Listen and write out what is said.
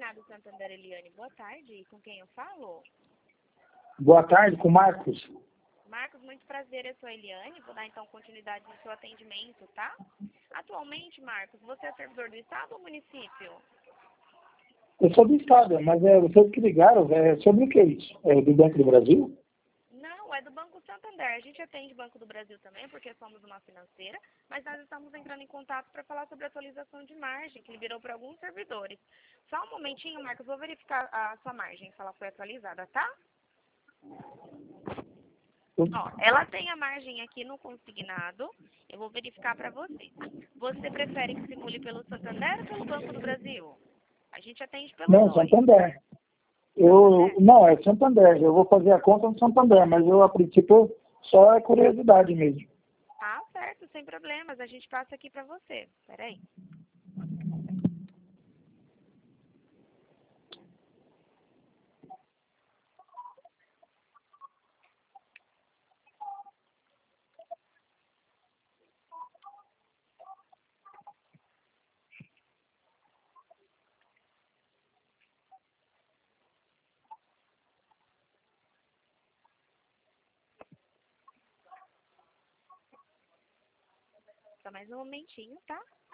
do Santander, Eliane. Boa tarde. Com quem eu falo? Boa tarde, com o Marcos. Marcos, muito prazer. Eu sou a Eliane. Vou dar então continuidade no seu atendimento, tá? Atualmente, Marcos, você é servidor do Estado ou município? Eu sou do Estado, mas vocês que ligaram, sobre o que é isso? É do Banco do Brasil? Não, é do Banco Santander. A gente atende Banco do Brasil também, porque somos uma financeira, mas nós estamos entrando em contato para falar sobre a atualização de margem, que liberou para alguns servidores. Só um momentinho, Marcos, vou verificar a sua margem, se ela foi atualizada, tá? Ó, ela tem a margem aqui no consignado. Eu vou verificar para você. Você prefere que simule pelo Santander ou pelo Banco do Brasil? A gente atende pelos Não, dois. Santander. Não, é Santander. Eu vou fazer a conta no Santander, mas eu, a princípio, só é curiosidade mesmo. Ah, certo, sem problemas. A gente passa aqui para você. Peraí. Só mais um momentinho, tá?